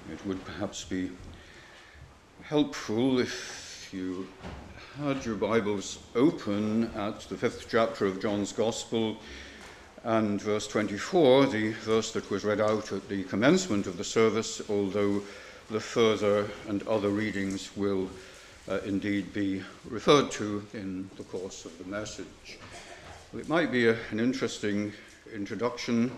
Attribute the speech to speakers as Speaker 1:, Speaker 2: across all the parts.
Speaker 1: It would perhaps be helpful if you had your Bibles open at the 5th chapter of John's Gospel and verse 24, the verse that was read out at the commencement of the service, although the further and other readings will indeed be referred to in the course of the message. Well, it might be an interesting introduction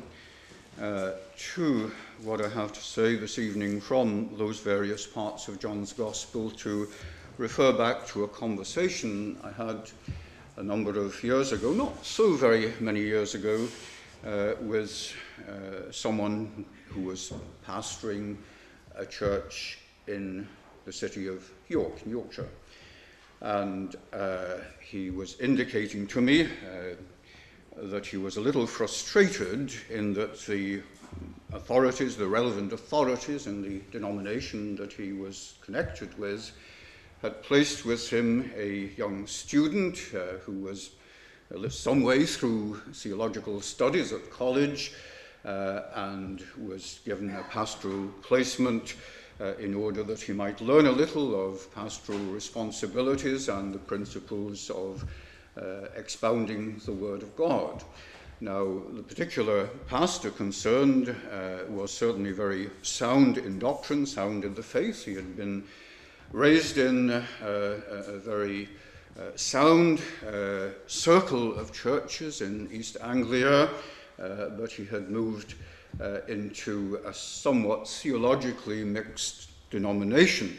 Speaker 1: to what I have to say this evening from those various parts of John's Gospel to refer back to a conversation I had a number of years ago, not so very many years ago, with someone who was pastoring a church in the city of York, in Yorkshire. And he was indicating to me that he was a little frustrated in that the authorities, the relevant authorities in the denomination that he was connected with, had placed with him a young student who was some way through theological studies at college and was given a pastoral placement in order that he might learn a little of pastoral responsibilities and the principles of expounding the Word of God. Now, the particular pastor concerned was certainly very sound in doctrine, sound in the faith. He had been raised in a very sound circle of churches in East Anglia, but he had moved into a somewhat theologically mixed denomination.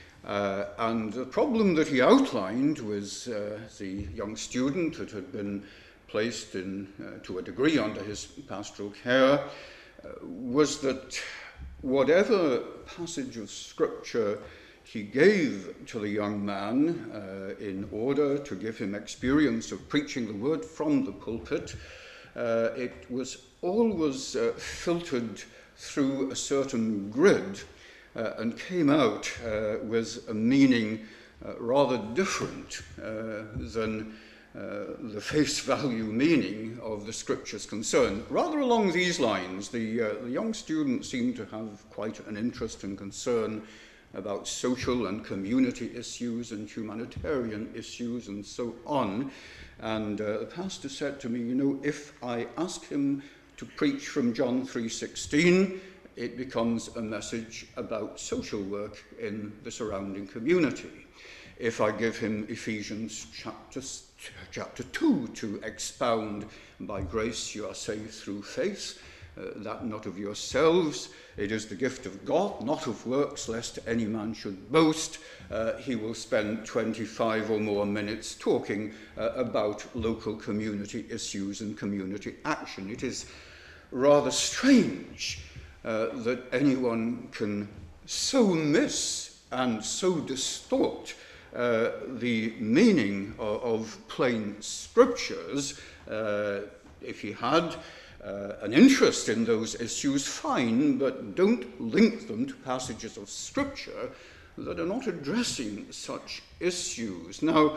Speaker 1: And the problem that he outlined with the young student that had been placed to a degree under his pastoral care was that whatever passage of Scripture he gave to the young man in order to give him experience of preaching the word from the pulpit, it was always filtered through a certain grid and came out with a meaning rather different than the face value meaning of the Scriptures concerned. Rather along these lines, the young student seemed to have quite an interest and concern about social and community issues and humanitarian issues and so on. And the pastor said to me, you know, if I ask him to preach from John 3:16, it becomes a message about social work in the surrounding community. If I give him Ephesians chapter 2 to expound, by grace you are saved through faith, that not of yourselves, it is the gift of God, not of works, lest any man should boast, he will spend 25 or more minutes talking about local community issues and community action. It is rather strange that anyone can so miss and so distort the meaning of plain Scriptures. If he had an interest in those issues, fine, but don't link them to passages of Scripture that are not addressing such issues. Now,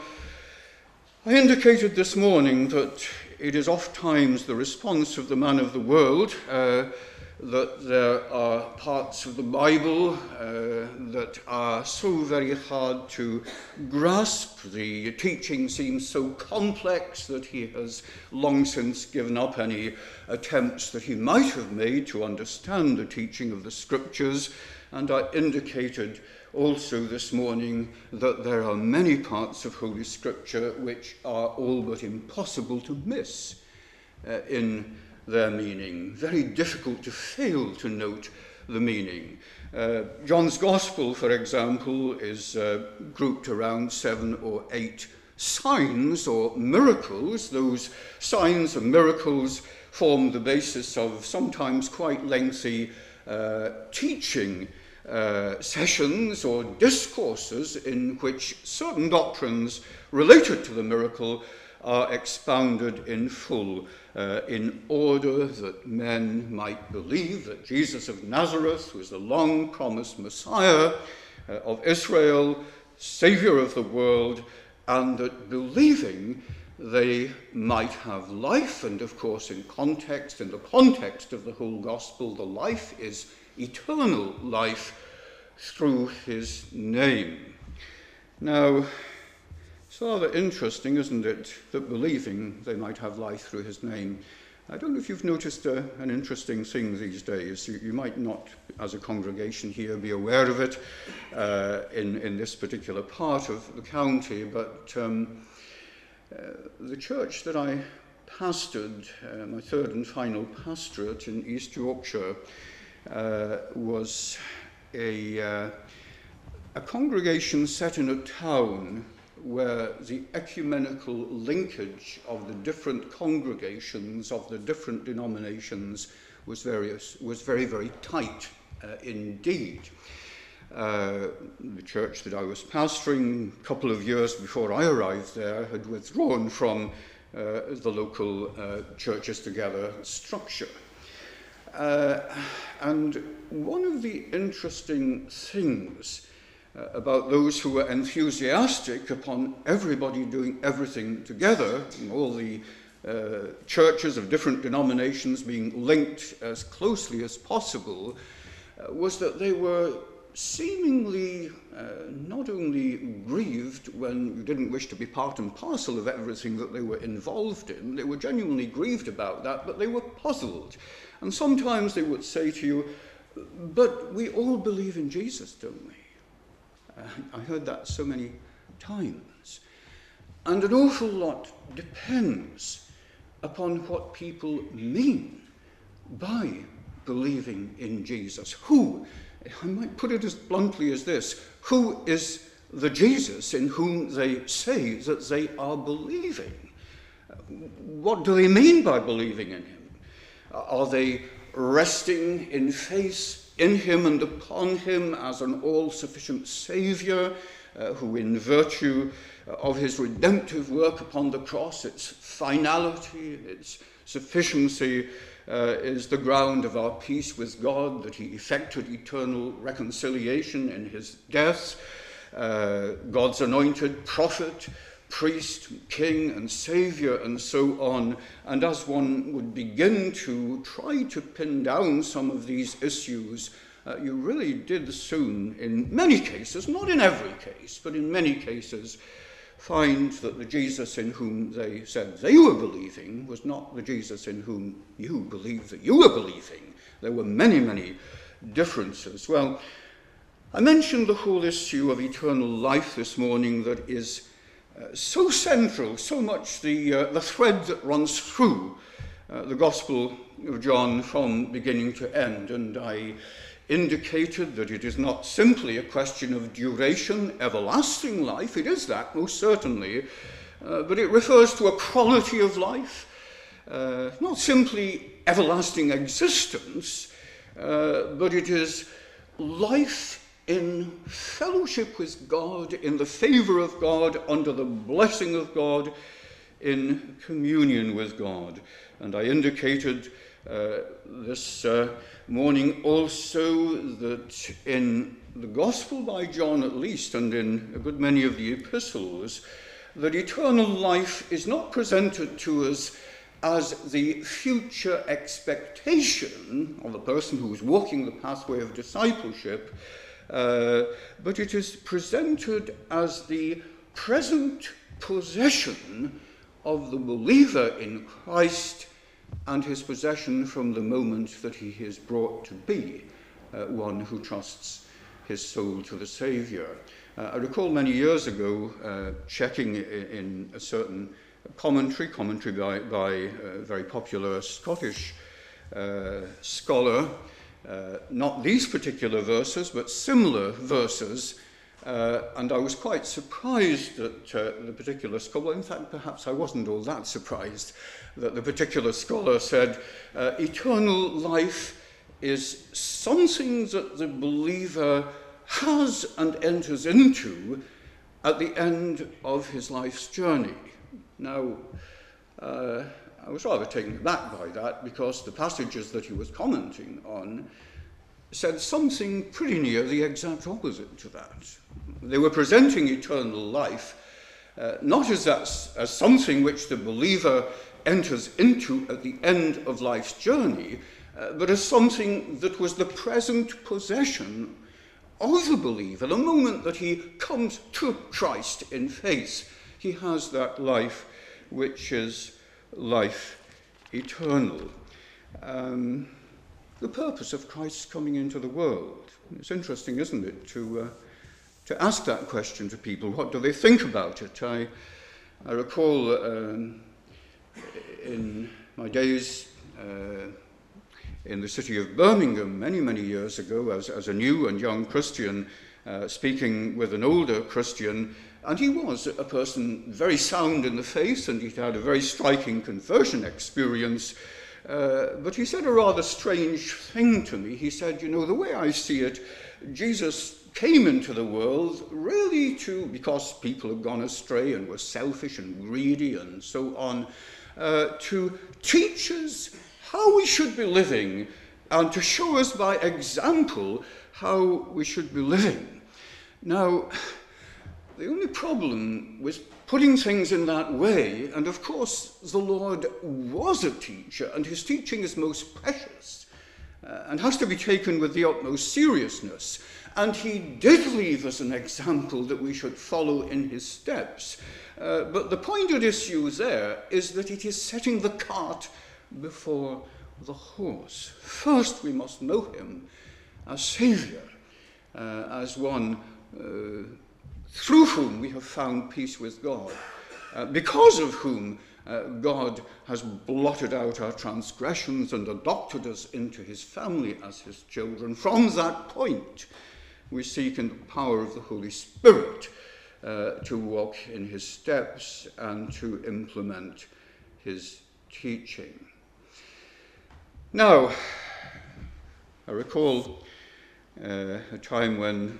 Speaker 1: I indicated this morning that it is oft times the response of the man of the world that there are parts of the Bible that are so very hard to grasp. The teaching seems so complex that he has long since given up any attempts that he might have made to understand the teaching of the Scriptures. And I indicated also this morning that there are many parts of Holy Scripture which are all but impossible to miss in their meaning, very difficult to fail to note the meaning. John's Gospel, for example, is grouped around 7 or 8 signs or miracles. Those signs and miracles form the basis of sometimes quite lengthy teaching sessions or discourses in which certain doctrines related to the miracle are expounded in full in order that men might believe that Jesus of Nazareth was the long-promised Messiah of Israel, Saviour of the world, and that believing they might have life, and of course in the context of the whole gospel, the life is eternal life through his name. Now, it's rather interesting, isn't it, that believing they might have life through his name. I don't know if you've noticed an interesting thing these days. You might not, as a congregation here, be aware of it in this particular part of the county, but the church that I pastored, my third and final pastorate in East Yorkshire, was a congregation set in a town where the ecumenical linkage of the different congregations of the different denominations was very, very tight indeed. The church that I was pastoring a couple of years before I arrived there had withdrawn from the local churches together structure. And one of the interesting things about those who were enthusiastic upon everybody doing everything together, and all the churches of different denominations being linked as closely as possible, was that they were seemingly not only grieved when you didn't wish to be part and parcel of everything that they were involved in, they were genuinely grieved about that, but they were puzzled. And sometimes they would say to you, but we all believe in Jesus, don't we? I heard that so many times. And an awful lot depends upon what people mean by believing in Jesus. Who, I might put it as bluntly as this, who is the Jesus in whom they say that they are believing? What do they mean by believing in him? Are they resting in faith in him and upon him as an all-sufficient Saviour who, in virtue of his redemptive work upon the cross, its finality, its sufficiency, is the ground of our peace with God, that he effected eternal reconciliation in his death, God's anointed prophet, priest, king, and saviour, and so on. And as one would begin to try to pin down some of these issues, you really did soon, in many cases, not in every case, but in many cases, find that the Jesus in whom they said they were believing was not the Jesus in whom you believed that you were believing. There were many, many differences. Well, I mentioned the whole issue of eternal life this morning that is so central, so much the thread that runs through the Gospel of John from beginning to end. And I indicated that it is not simply a question of duration, everlasting life. It is that, most certainly, but it refers to a quality of life, not simply everlasting existence, but it is life in fellowship with God, in the favour of God, under the blessing of God, in communion with God. And I indicated this morning also that in the Gospel by John at least, and in a good many of the epistles, that eternal life is not presented to us as the future expectation of the person who is walking the pathway of discipleship, but it is presented as the present possession of the believer in Christ and his possession from the moment that he is brought to be one who trusts his soul to the Saviour. I recall many years ago checking in a certain commentary by a very popular Scottish scholar, not these particular verses, but similar verses, and I was quite surprised that the particular scholar, in fact, perhaps I wasn't all that surprised, that the particular scholar said, eternal life is something that the believer has and enters into at the end of his life's journey. Now, I was rather taken aback by that, because the passages that he was commenting on said something pretty near the exact opposite to that. They were presenting eternal life not as something which the believer enters into at the end of life's journey, but as something that was the present possession of the believer. The moment that he comes to Christ in faith, he has that life which is life eternal. The purpose of Christ's coming into the world. It's interesting, isn't it, to ask that question to people. What do they think about it? I recall in my days in the city of Birmingham many, many years ago as a new and young Christian, speaking with an older Christian, and he was a person very sound in the faith, and he'd had a very striking conversion experience, but he said a rather strange thing to me. He said, the way I see it, Jesus came into the world really because people had gone astray and were selfish and greedy and so on, to teach us how we should be living and to show us by example how we should be living. Now, the only problem with putting things in that way, and of course the Lord was a teacher, and his teaching is most precious and has to be taken with the utmost seriousness, and he did leave us an example that we should follow in his steps. But the point at issue there is that it is setting the cart before the horse. First, we must know him as Saviour, as one through whom we have found peace with God, because of whom God has blotted out our transgressions and adopted us into his family as his children. From that point, we seek in the power of the Holy Spirit to walk in his steps and to implement his teaching. Now, I recall a time when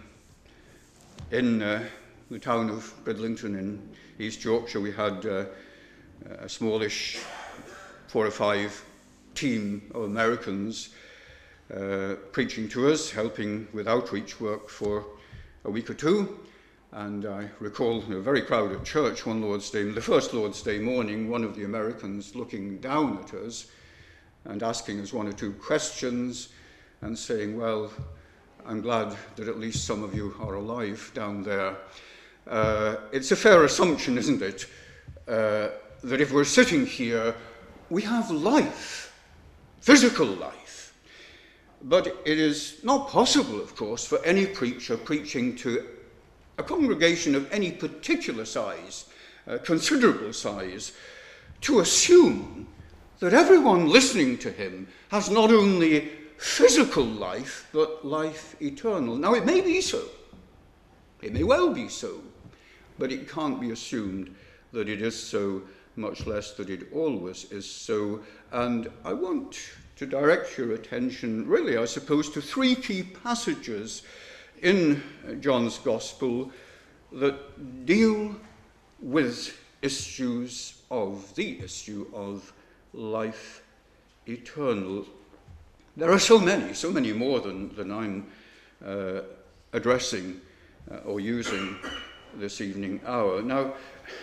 Speaker 1: in the town of Bridlington in East Yorkshire we had a smallish 4 or 5 team of Americans preaching to us, helping with outreach work for a week or two. And I recall in a very crowded church one Lord's Day, the first Lord's Day morning, one of the Americans looking down at us and asking us 1 or 2 questions and saying, well, I'm glad that at least some of you are alive down there. It's a fair assumption, isn't it, that if we're sitting here, we have life, physical life. But it is not possible, of course, for any preacher preaching to a congregation of any particular size, considerable size, to assume that everyone listening to him has not only physical life, but life eternal. Now, it may be so. It may well be so. But it can't be assumed that it is so, much less that it always is so. And I want to direct your attention, really, I suppose, to 3 key passages in John's Gospel that deal with the issue of life eternal. There are so many more than I'm addressing or using this evening hour. Now,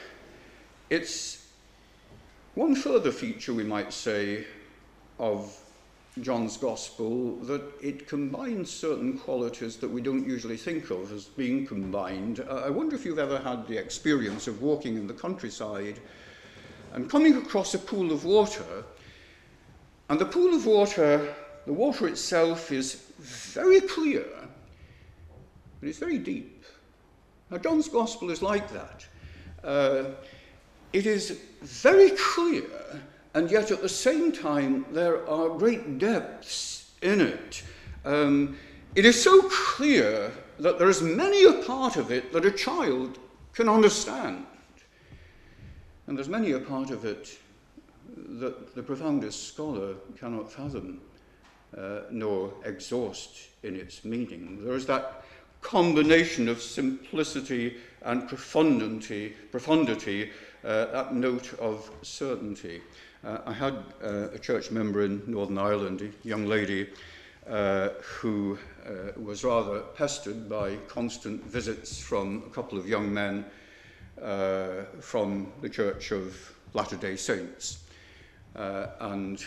Speaker 1: it's one further feature, we might say, of John's Gospel, that it combines certain qualities that we don't usually think of as being combined. I wonder if you've ever had the experience of walking in the countryside and coming across a pool of water, and the pool of water, the water itself is very clear, but it's very deep. Now, John's Gospel is like that. It is very clear, and yet at the same time there are great depths in it. It is so clear that there is many a part of it that a child can understand, and there's many a part of it that the profoundest scholar cannot fathom nor exhaust in its meaning. There is that combination of simplicity and profundity, that note of certainty. I had a church member in Northern Ireland, a young lady, who was rather pestered by constant visits from a couple of young men from the Church of Latter-day Saints. And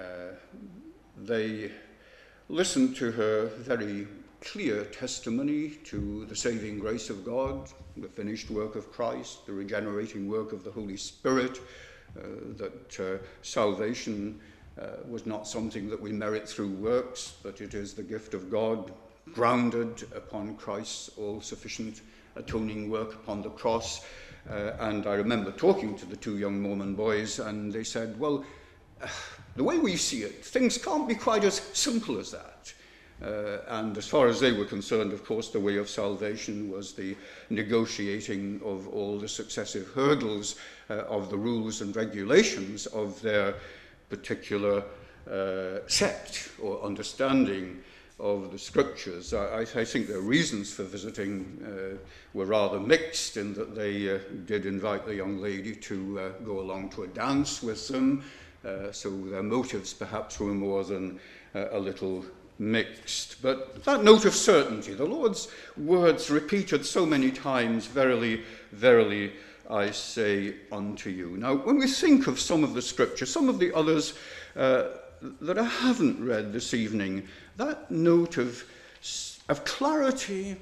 Speaker 1: they listened to her very clear testimony to the saving grace of God, the finished work of Christ, the regenerating work of the Holy Spirit, that salvation was not something that we merit through works, but it is the gift of God, grounded upon Christ's all-sufficient atoning work upon the cross. And I remember talking to the two young Mormon boys, and they said, well, the way we see it, things can't be quite as simple as that. And as far as they were concerned, of course, the way of salvation was the negotiating of all the successive hurdles of the rules and regulations of their particular sect or understanding of the scriptures. I think their reasons for visiting were rather mixed, in that they did invite the young lady to go along to a dance with them, so their motives perhaps were more than a little mixed. But that note of certainty, the Lord's words repeated so many times, verily, verily, I say unto you. Now, when we think of some of the scripture, some of the others that I haven't read this evening, that note of clarity,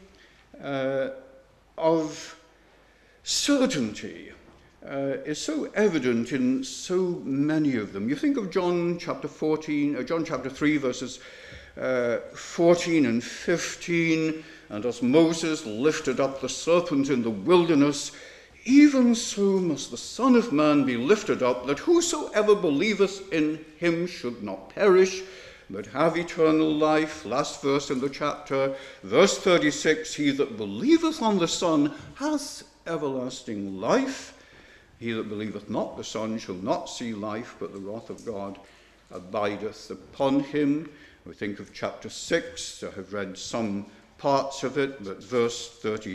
Speaker 1: of certainty, is so evident in so many of them. You think of John chapter 3, verses 14 and 15, and as Moses lifted up the serpent in the wilderness, even so must the Son of Man be lifted up, that whosoever believeth in him should not perish, but have eternal life. Last verse in the chapter, verse 36, he that believeth on the Son hath everlasting life. He that believeth not the Son shall not see life, but the wrath of God abideth upon him. We think of chapter 6. I have read some parts of it, but verse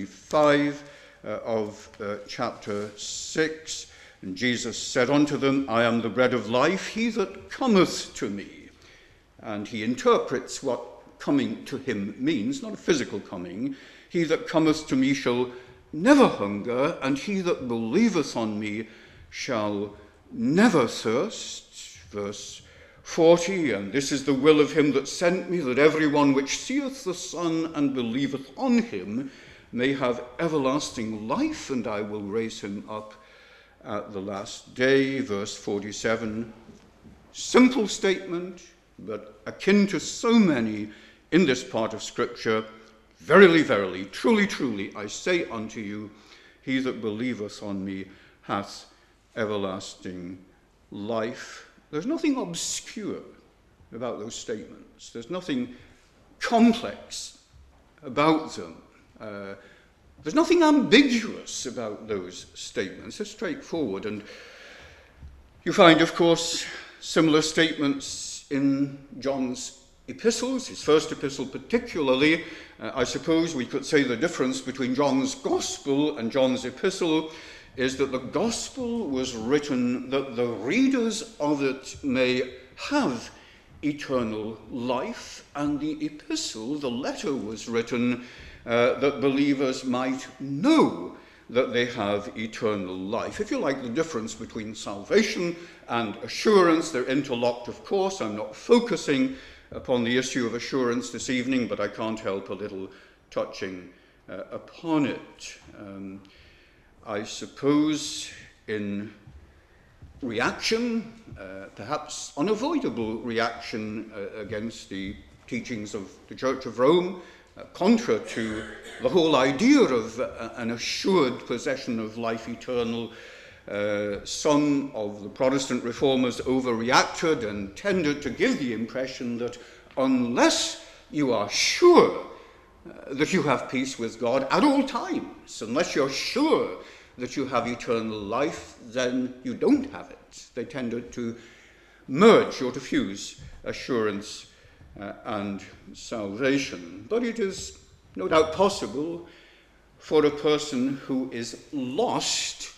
Speaker 1: 35 of chapter 6, and Jesus said unto them, I am the bread of life, he that cometh to me. And he interprets what coming to him means, not a physical coming. He that cometh to me shall never hunger, and he that believeth on me shall never thirst. Verse 40, and this is the will of him that sent me, that every one which seeth the Son and believeth on him may have everlasting life, and I will raise him up at the last day. Verse 47, simple statement, but akin to so many in this part of Scripture. Verily, verily, truly, truly, I say unto you, he that believeth on me hath everlasting life. There's nothing obscure about those statements. There's nothing complex about them. There's nothing ambiguous about those statements. They're straightforward. And you find, of course, similar statements in John's epistles, his first epistle particularly. I suppose we could say the difference between John's gospel and John's epistle is that the gospel was written that the readers of it may have eternal life, and the epistle, the letter, was written that believers might know that they have eternal life. If you like, the difference between salvation and assurance, they're interlocked, of course. I'm not focusing upon the issue of assurance this evening, but I can't help a little touching upon it. I suppose in reaction, perhaps unavoidable reaction against the teachings of the Church of Rome, contra to the whole idea of an assured possession of life eternal, some of the Protestant reformers overreacted and tended to give the impression that unless you are sure that you have peace with God at all times, unless you're sure that you have eternal life, then you don't have it. They tended to merge or to fuse assurance and salvation. But it is no doubt possible for a person who is lost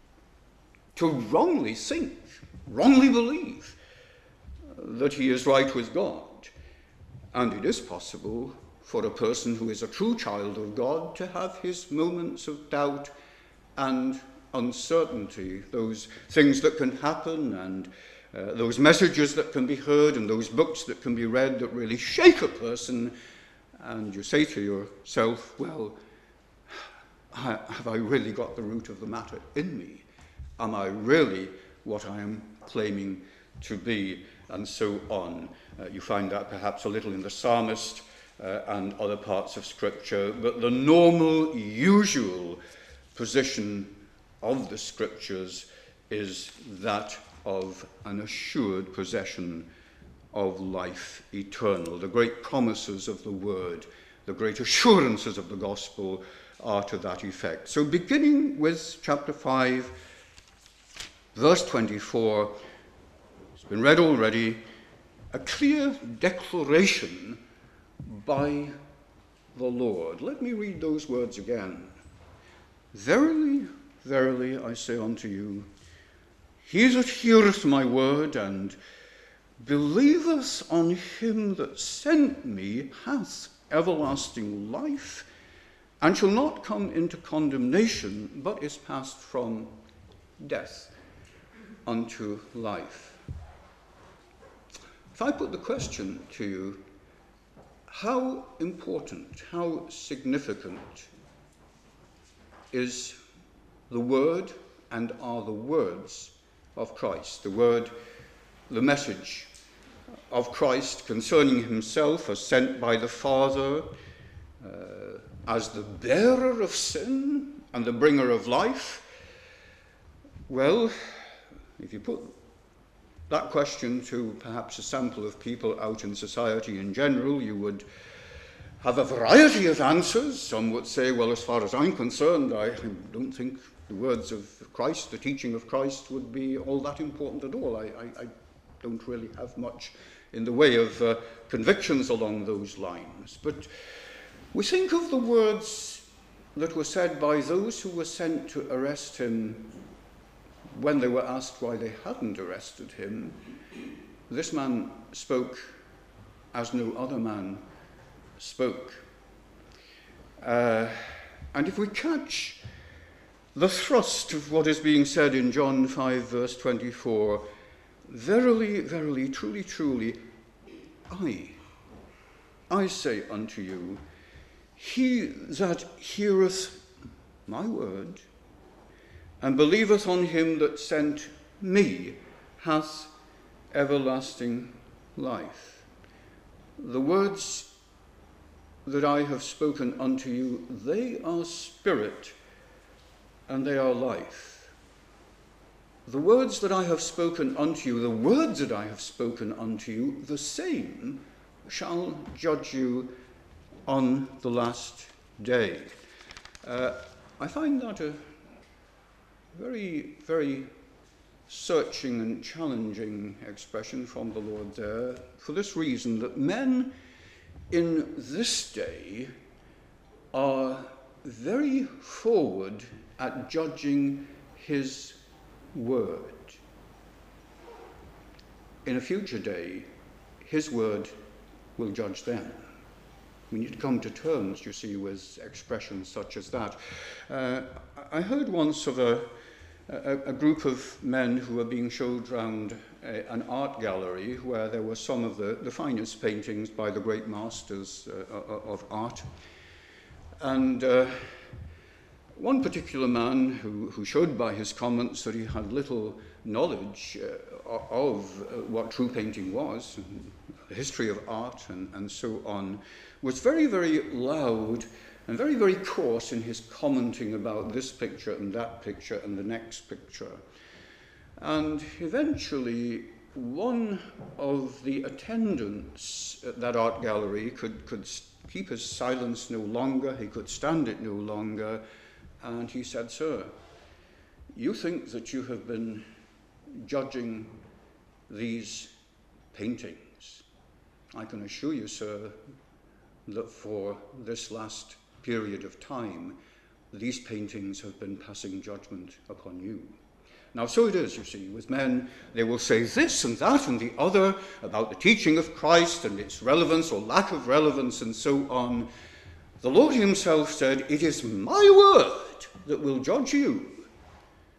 Speaker 1: to wrongly think, wrongly believe that he is right with God. And it is possible for a person who is a true child of God to have his moments of doubt and uncertainty, those things that can happen, and those messages that can be heard, and those books that can be read that really shake a person, and you say to yourself, well, have I really got the root of the matter in me? Am I really what I am claiming to be? And so on. You find that perhaps a little in the psalmist and other parts of Scripture, but the normal, usual position of the Scriptures is that of an assured possession of life eternal. The great promises of the Word, the great assurances of the gospel are to that effect. So beginning with chapter 5, verse 24, it's been read already, a clear declaration by the Lord. Let me read those words again. Verily, verily, I say unto you, he that heareth my word and believeth on him that sent me hath everlasting life, and shall not come into condemnation, but is passed from death unto life. If I put the question to you, how important, how significant is the word and are the words of Christ, the word, the message of Christ concerning himself as sent by the Father, as the bearer of sin and the bringer of life? Well, if you put that question to perhaps a sample of people out in society in general, you would have a variety of answers. Some would say, well, as far as I'm concerned, I don't think the words of Christ, the teaching of Christ, would be all that important at all. I don't really have much in the way of convictions along those lines. But we think of the words that were said by those who were sent to arrest him when they were asked why they hadn't arrested him. This man spoke as no other man spoke. And if we catch the thrust of what is being said in John 5, verse 24, verily, verily, truly, truly, I say unto you, he that heareth my word and believeth on him that sent me hath everlasting life. The words that I have spoken unto you, they are spirit and they are life. The words that I have spoken unto you, the words that I have spoken unto you, the same shall judge you on the last day. I find that a very, very searching and challenging expression from the Lord there, for this reason, that men in this day are very forward at judging his word. In a future day, his word will judge them. We need to come to terms, you see, with expressions such as that. I heard once of a group of men who were being showed round an art gallery where there were some of the finest paintings by the great masters of art. And one particular man who showed by his comments that he had little knowledge of what true painting was, and the history of art and so on, was very, very loud and very, very coarse in his commenting about this picture and that picture and the next picture. And eventually, one of the attendants at that art gallery could keep his silence no longer, he could stand it no longer, and he said, "Sir, you think that you have been judging these paintings. I can assure you, sir, that for this last period of time, these paintings have been passing judgment upon you." Now, so it is, you see, with men. They will say this and that and the other about the teaching of Christ and its relevance or lack of relevance and so on. The Lord himself said, "It is my word that will judge you."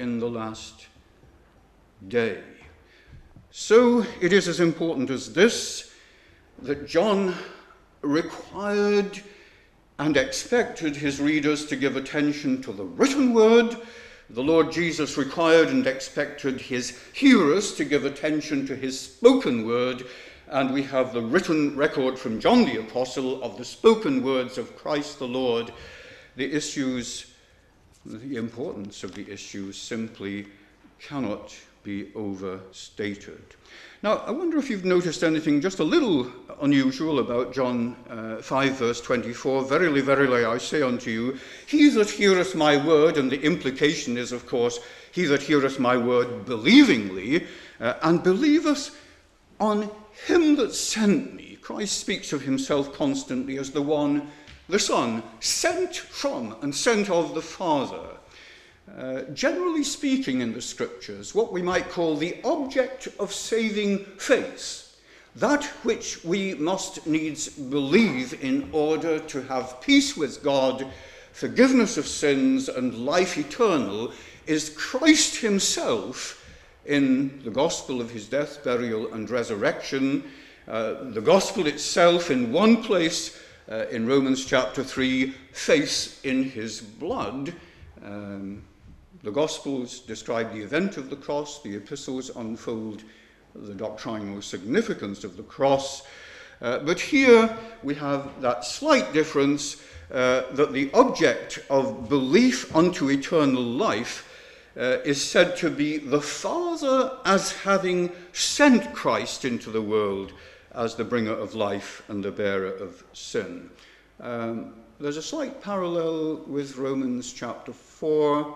Speaker 1: in the last day. So it is as important as this that John required and expected his readers to give attention to the written word. The Lord Jesus required and expected his hearers to give attention to his spoken word, and we have the written record from John the Apostle of the spoken words of Christ the Lord. The importance of the issues simply cannot be overstated. Now, I wonder if you've noticed anything just a little unusual about John 5, verse 24. Verily, verily, I say unto you, he that heareth my word, and the implication is, of course, he that heareth my word believingly, and believeth on him that sent me. Christ speaks of himself constantly as the one, the Son, sent from and sent of the Father. Generally speaking in the Scriptures, what we might call the object of saving faith, that which we must needs believe in order to have peace with God, forgiveness of sins, and life eternal, is Christ himself in the gospel of his death, burial, and resurrection. The gospel itself in one place, in Romans chapter 3, faith in his blood. The Gospels describe the event of the cross, the epistles unfold the doctrinal significance of the cross. But here we have that slight difference that the object of belief unto eternal life is said to be the Father as having sent Christ into the world as the bringer of life and the bearer of sin. There's a slight parallel with Romans chapter 4.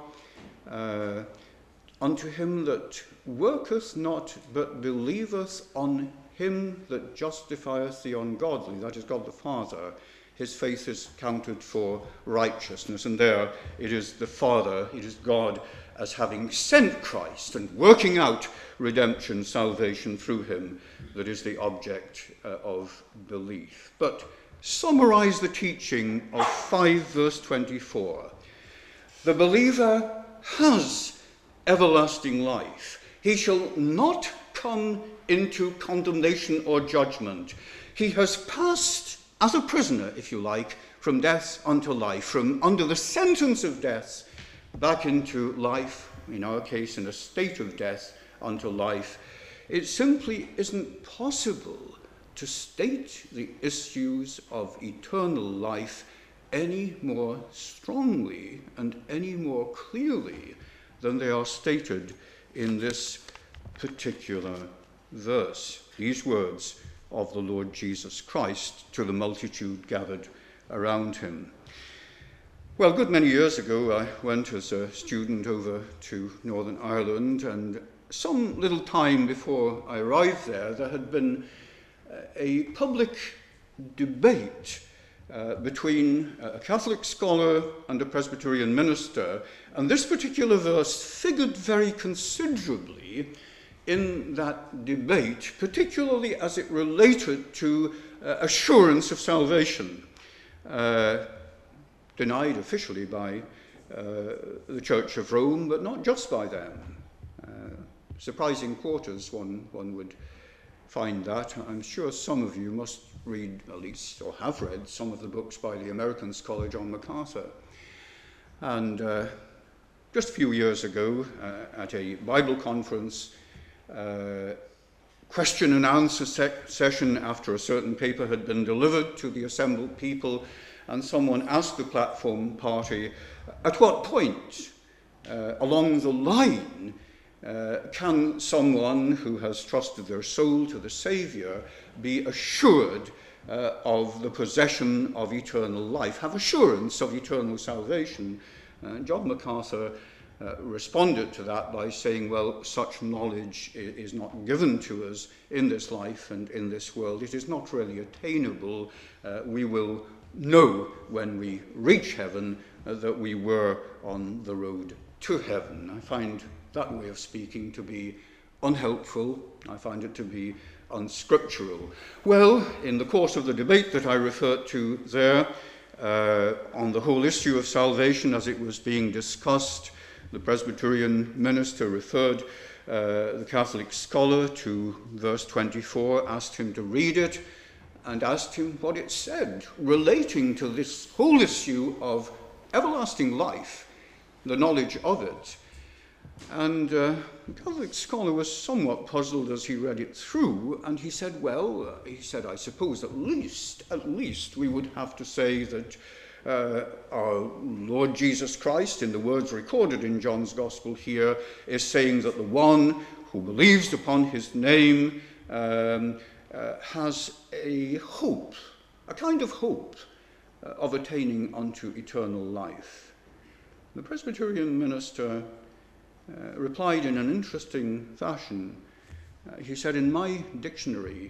Speaker 1: Unto him that worketh not, but believeth on him that justifieth the ungodly, that is God the Father, his faith is counted for righteousness. And there it is the Father, it is God, as having sent Christ and working out redemption, salvation through him, that is the object of belief. But summarize the teaching of 5 verse 24. The believer has everlasting life. He shall not come into condemnation or judgment. He has passed as a prisoner, if you like, from death unto life, from under the sentence of death back into life, in our case in a state of death unto life. It simply isn't possible to state the issues of eternal life any more strongly and any more clearly than they are stated in this particular verse. These words of the Lord Jesus Christ to the multitude gathered around him. Well, a good many years ago, I went as a student over to Northern Ireland, and some little time before I arrived there had been a public debate between a Catholic scholar and a Presbyterian minister, and this particular verse figured very considerably in that debate, particularly as it related to assurance of salvation, denied officially by the Church of Rome, but not just by them. Surprising quarters, one would find that. I'm sure some of you must read, at least, or have read, some of the books by the American scholar John MacArthur. And just a few years ago, at a Bible conference, question and answer session after a certain paper had been delivered to the assembled people, and someone asked the platform party, at what point along the line can someone who has trusted their soul to the Saviour be assured of the possession of eternal life, have assurance of eternal salvation? John MacArthur responded to that by saying, well, such knowledge is not given to us in this life and in this world. It is not really attainable. We will know when we reach heaven that we were on the road to heaven. I find that way of speaking to be unhelpful. I find it to be unscriptural. Well, in the course of the debate that I referred to there, on the whole issue of salvation as it was being discussed, The Presbyterian minister referred the Catholic scholar to verse 24, asked him to read it, and asked him what it said, relating to this whole issue of everlasting life, the knowledge of it. And the Catholic scholar was somewhat puzzled as he read it through, and he said, I suppose at least we would have to say that our Lord Jesus Christ, in the words recorded in John's Gospel here, is saying that the one who believes upon his name has a hope, a kind of hope of attaining unto eternal life. The Presbyterian minister replied in an interesting fashion. He said, in my dictionary,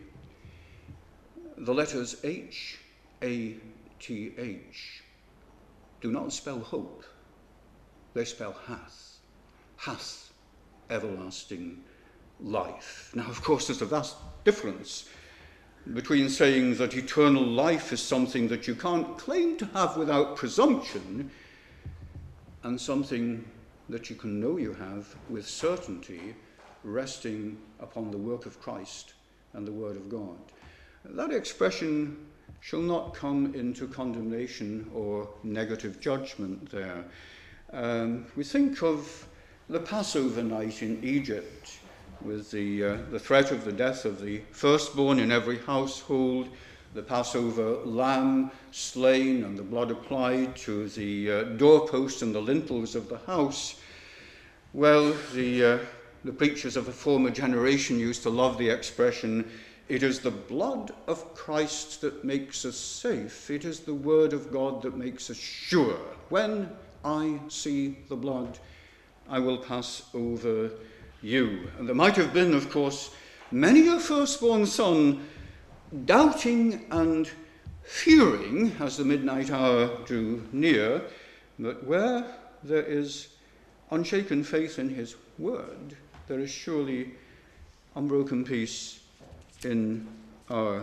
Speaker 1: the letters H, A, T, H do not spell hope. They spell hath, everlasting life. Now, of course, there's a vast difference between saying that eternal life is something that you can't claim to have without presumption and something that you can know you have with certainty, resting upon the work of Christ and the Word of God. That expression shall not come into condemnation or negative judgment there. We think of the Passover night in Egypt, with the threat of the death of the firstborn in every household, the Passover lamb slain and the blood applied to the doorpost and the lintels of the house. Well, the preachers of a former generation used to love the expression, it is the blood of Christ that makes us safe. It is the word of God that makes us sure. When I see the blood, I will pass over you. And there might have been, of course, many a firstborn son doubting and fearing as the midnight hour drew near, but where there is unshaken faith in his word, there is surely unbroken peace in our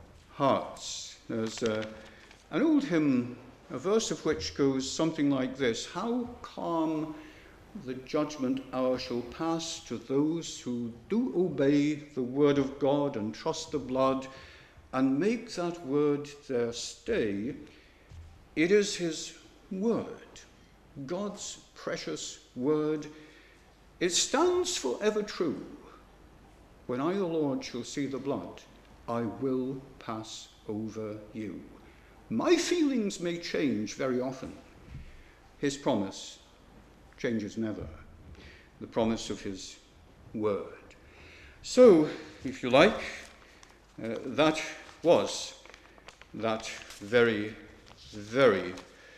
Speaker 1: hearts. There's an old hymn, a verse of which goes something like this: how calm the judgment hour shall pass to those who do obey the word of God and trust the blood and make that word their stay. It is his word, God's precious word. It stands forever true. When I, the Lord, shall see the blood, I will pass over you. My feelings may change very often. His promise changes never. The promise of his word. So, if you like, that was that very, very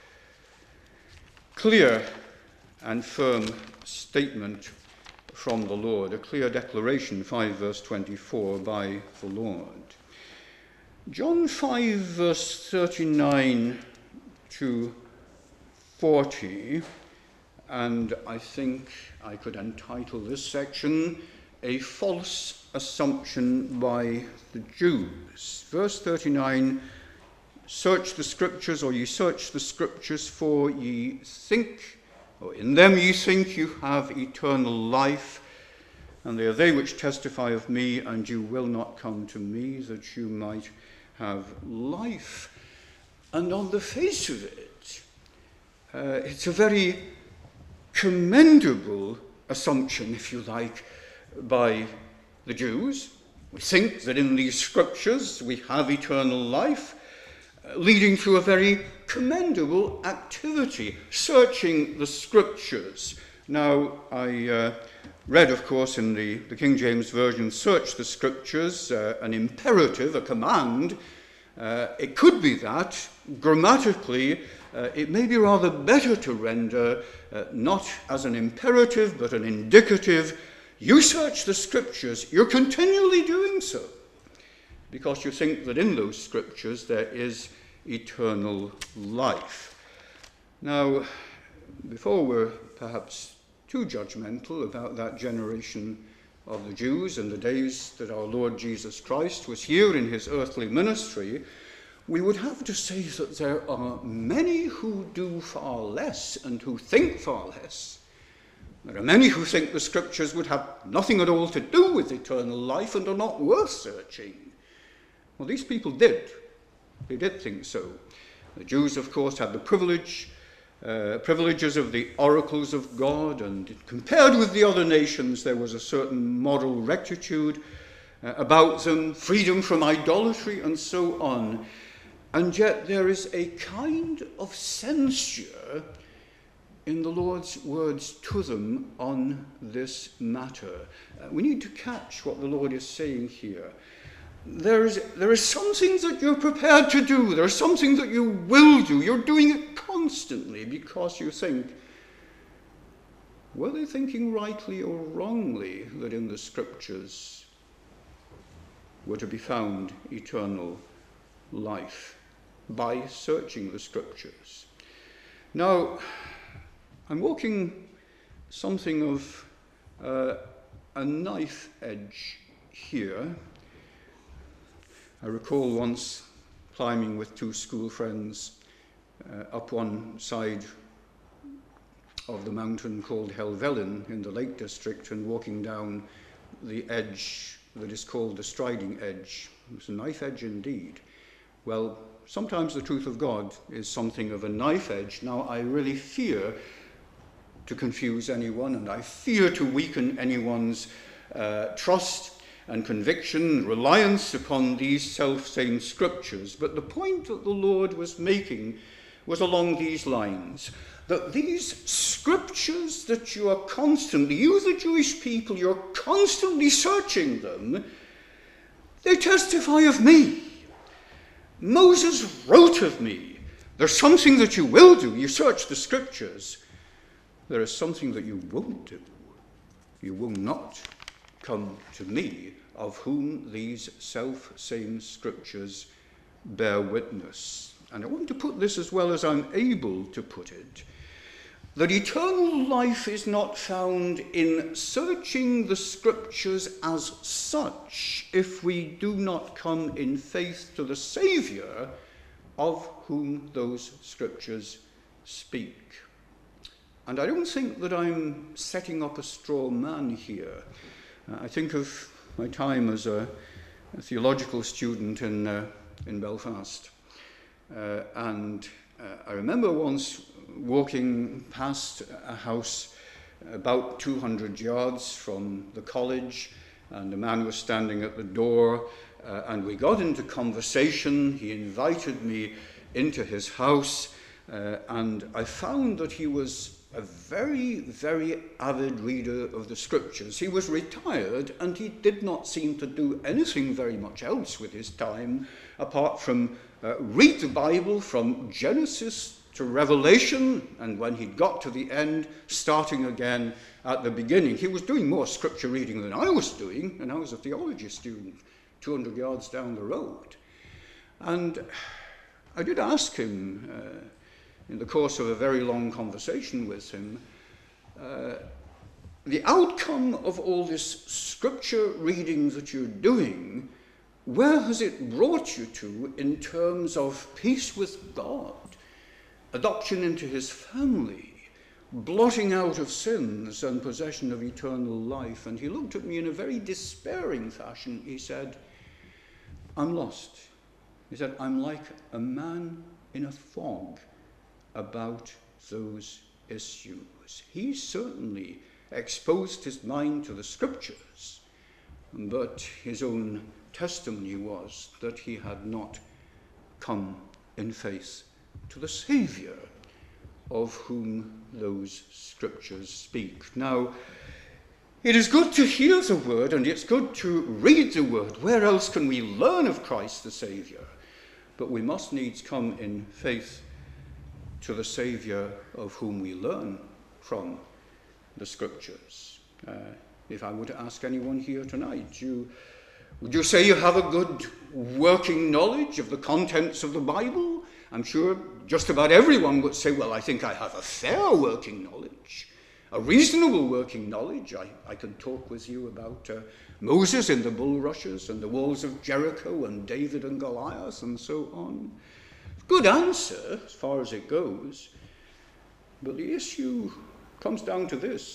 Speaker 1: clear and firm statement from the Lord, a clear declaration, 5 verse 24, by the Lord. John 5 verse 39 to 40, and I think I could entitle this section, A False Assumption by the Jews. Verse 39, search the scriptures, or ye search the scriptures, for ye think, or in them ye think you have eternal life, and they are they which testify of me, and you will not come to me that you might have life. And on the face of it, it's a very commendable assumption, if you like, by the Jews. We think that in these scriptures we have eternal life, leading to a very commendable activity, searching the scriptures. Now, I read, of course, in the King James Version, search the scriptures, an imperative, a command. It could be that. Grammatically, it may be rather better to render not as an imperative, but an indicative. You search the scriptures, you're continually doing so, because you think that in those scriptures there is eternal life. Now, before we're perhaps too judgmental about that generation of the Jews in the days that our Lord Jesus Christ was here in his earthly ministry, we would have to say that there are many who do far less and who think far less There are many who think the scriptures would have nothing at all to do with eternal life and are not worth searching. Well, these people did. They did think so. The Jews, of course, had the privileges of the oracles of God, and compared with the other nations, there was a certain moral rectitude about them, freedom from idolatry, and so on. And yet there is a kind of censure in the Lord's words to them on this matter. We need to catch what the Lord is saying here. There is something that you're prepared to do. There is something that you will do. You're doing it constantly because you think, were they thinking rightly or wrongly that in the scriptures were to be found eternal life by searching the scriptures? Now, I'm walking something of a knife edge here. I recall once climbing with two school friends up one side of the mountain called Helvellyn in the Lake District and walking down the edge that is called the Striding Edge. It's a knife edge indeed. Well, sometimes the truth of God is something of a knife edge. Now, I really fear to confuse anyone, and I fear to weaken anyone's trust and conviction, reliance upon these self-same scriptures. But the point that the Lord was making was along these lines, that these scriptures that you are constantly, you the Jewish people, you're constantly searching them, they testify of me. Moses wrote of me. There's something that you will do. You search the scriptures. There is something that you won't do. You will not come to me, of whom these self-same scriptures bear witness. And I want to put this as well as I'm able to put it, that eternal life is not found in searching the scriptures as such if we do not come in faith to the Saviour of whom those scriptures speak. And I don't think that I'm setting up a straw man here. I think of my time as a theological student in Belfast. And I remember once walking past a house about 200 yards from the college, and a man was standing at the door, and we got into conversation. He invited me into his house, and I found that he was a very, very avid reader of the scriptures. He was retired, and he did not seem to do anything very much else with his time apart from read the Bible from Genesis to Revelation, and when he got to the end, starting again at the beginning. He was doing more scripture reading than I was doing, and I was a theology student 200 yards down the road. And I did ask him, in the course of a very long conversation with him, the outcome of all this scripture reading that you're doing, where has it brought you to in terms of peace with God, adoption into his family, blotting out of sins and possession of eternal life? And he looked at me in a very despairing fashion. He said, I'm lost. He said, I'm like a man in a fog about those issues. He certainly exposed his mind to the scriptures, but his own testimony was that he had not come in faith to the Saviour of whom those scriptures speak. Now, it is good to hear the word, and it's good to read the word. Where else can we learn of Christ the Saviour? But we must needs come in faith to the Saviour of whom we learn from the scriptures. If I were to ask anyone here tonight, would you say you have a good working knowledge of the contents of the Bible? I'm sure just about everyone would say, well, I think I have a fair working knowledge, a reasonable working knowledge. I can talk with you about Moses in the bulrushes and the walls of Jericho and David and Goliath and so on. Good answer as far as it goes. But the issue comes down to this.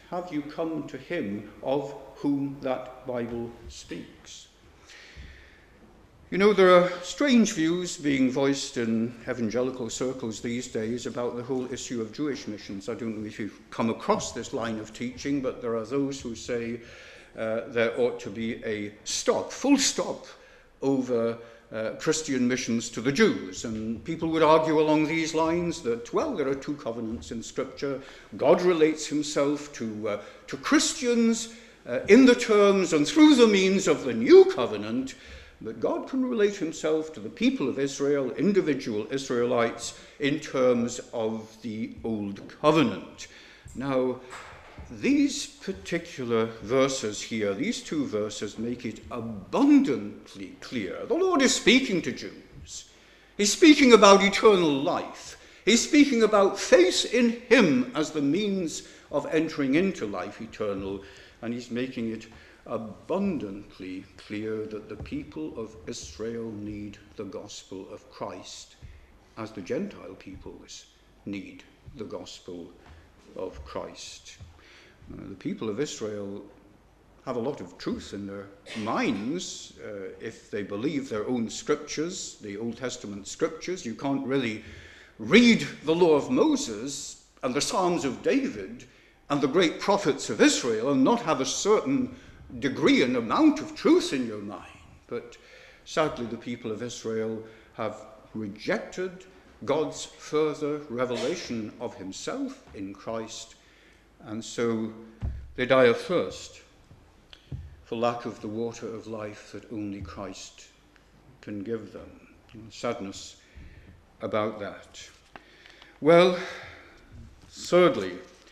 Speaker 1: have you come to him of whom that Bible speaks? You know, there are strange views being voiced in evangelical circles these days about the whole issue of Jewish missions. I don't know if you've come across this line of teaching, but there are those who say there ought to be a stop, full stop, over Christian missions to the Jews. And people would argue along these lines that, well, there are two covenants in Scripture. God relates himself to Christians in the terms and through the means of the new covenant, but God can relate himself to the people of Israel, individual Israelites, in terms of the old covenant. Now, these particular verses here, these two verses, make it abundantly clear. The Lord is speaking to Jews. He's speaking about eternal life. He's speaking about faith in him as the means of entering into life eternal. And he's making it abundantly clear that the people of Israel need the gospel of Christ, as the Gentile peoples need the gospel of Christ. The people of Israel have a lot of truth in their minds if they believe their own scriptures, the Old Testament scriptures. You can't really read the law of Moses and the Psalms of David and the great prophets of Israel and not have a certain degree and amount of truth in your mind. But sadly, the people of Israel have rejected God's further revelation of himself in Christ, and so they die of thirst for lack of the water of life that only Christ can give them. Sadness about that. Well, thirdly,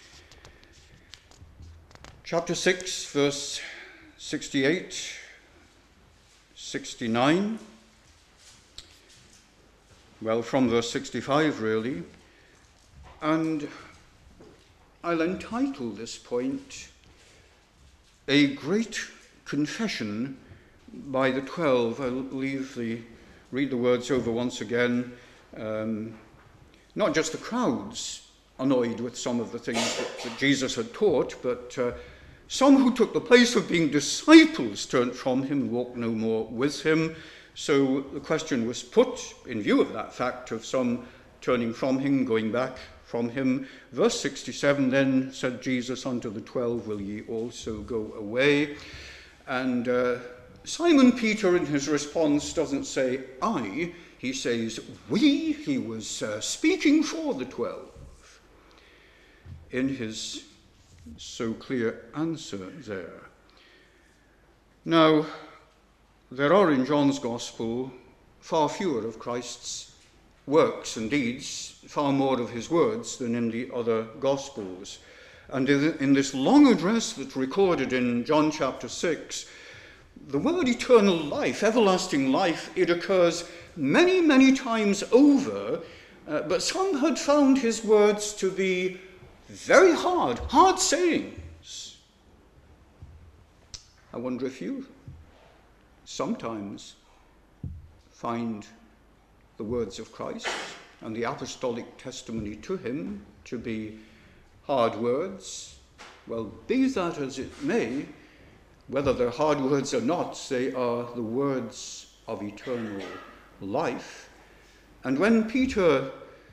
Speaker 1: chapter 6, verse 68, 69, well, from verse 65 really, and I'll entitle this point, A Great Confession by the 12. I'll read the words over once again. Not just the crowds annoyed with some of the things that Jesus had taught, but some who took the place of being disciples turned from him and walked no more with him. So the question was put, in view of that fact of some turning from him, going back from him. Verse 67, then said Jesus unto the 12, will ye also go away? And Simon Peter in his response doesn't say I, he says we. He was speaking for the 12 in his so clear answer there. Now, there are in John's Gospel far fewer of Christ's works and deeds, far more of his words than in the other Gospels. And in this long address that's recorded in John chapter 6, the word eternal life, everlasting life, it occurs many, many times over, but some had found his words to be very hard sayings. I wonder if you sometimes find the words of Christ and the apostolic testimony to him to be hard words. Well, be that as it may, whether they're hard words or not, they are the words of eternal life. And when Peter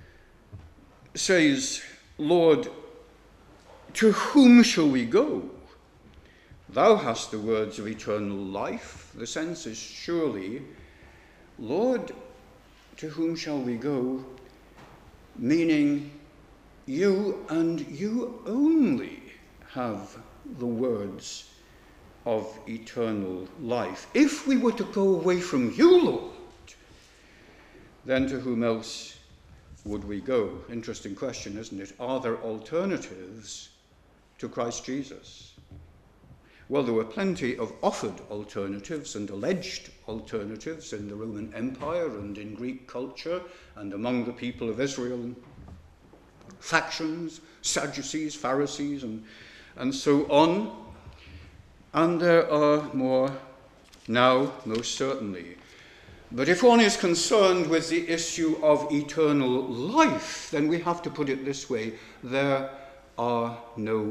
Speaker 1: says, Lord, to whom shall we go? Thou hast the words of eternal life. The sense is surely, Lord, to whom shall we go? Meaning, you and you only have the words of eternal life. If we were to go away from you, Lord, then to whom else would we go? Interesting question, isn't it? Are there alternatives to Christ Jesus? Well, there were plenty of offered alternatives and alleged alternatives in the Roman Empire and in Greek culture and among the people of Israel. Factions, Sadducees, Pharisees, and so on. And there are more now, most certainly. But if one is concerned with the issue of eternal life, then we have to put it this way: there are no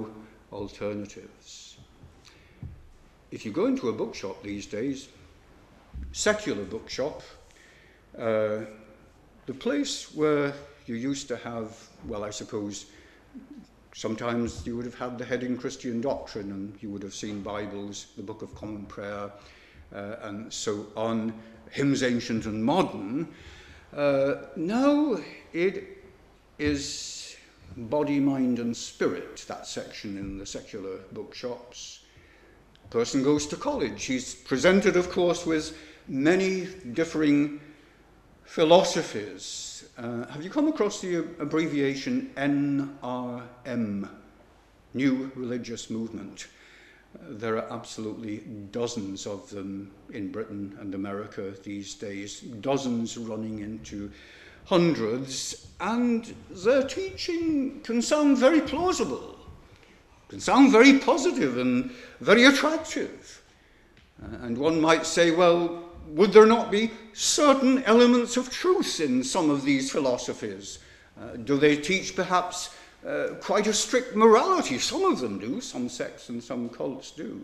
Speaker 1: alternatives. If you go into a bookshop these days, secular bookshop, the place where you used to have, well, I suppose, sometimes you would have had the heading Christian Doctrine, and you would have seen Bibles, the Book of Common Prayer, and so on, hymns ancient and modern. Now it is body, mind and spirit, that section in the secular bookshops. Person goes to college. He's presented, of course, with many differing philosophies. Have you come across the abbreviation NRM, New Religious Movement? There are absolutely dozens of them in Britain and America these days, dozens running into hundreds, and their teaching can sound very plausible, can sound very positive and very attractive. And one might say, well, would there not be certain elements of truth in some of these philosophies? Do they teach perhaps quite a strict morality? Some of them do, some sects and some cults do.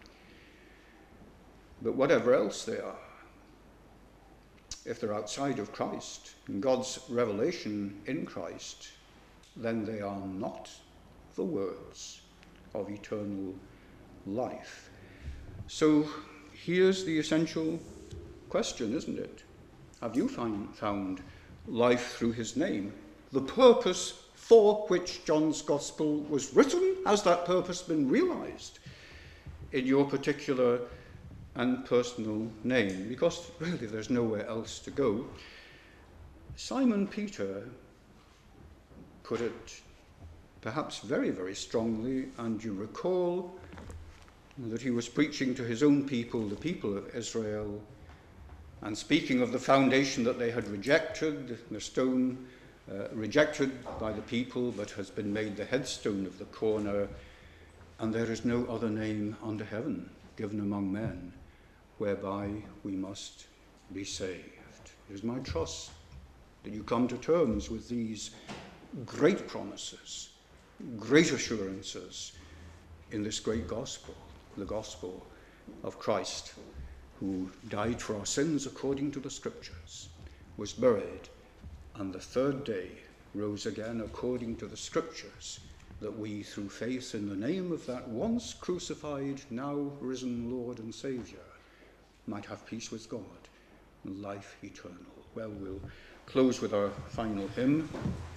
Speaker 1: But whatever else they are, if they're outside of Christ, and God's revelation in Christ, then they are not the words of eternal life. So here's the essential question, isn't it? Have you found life through his name? The purpose for which John's Gospel was written, has that purpose been realized in your particular and personal name? Because really there's nowhere else to go. Simon Peter put it perhaps very, very strongly, and you recall that he was preaching to his own people, the people of Israel, and speaking of the foundation that they had rejected, the stone rejected by the people, but has been made the headstone of the corner, and there is no other name under heaven given among men whereby we must be saved. It is my trust that you come to terms with these great promises, great assurances in this great gospel, the gospel of Christ, who died for our sins according to the Scriptures, was buried, and the third day rose again according to the Scriptures, that we, through faith in the name of that once crucified, now risen Lord and Saviour, might have peace with God and life eternal. Well, we'll close with our final hymn.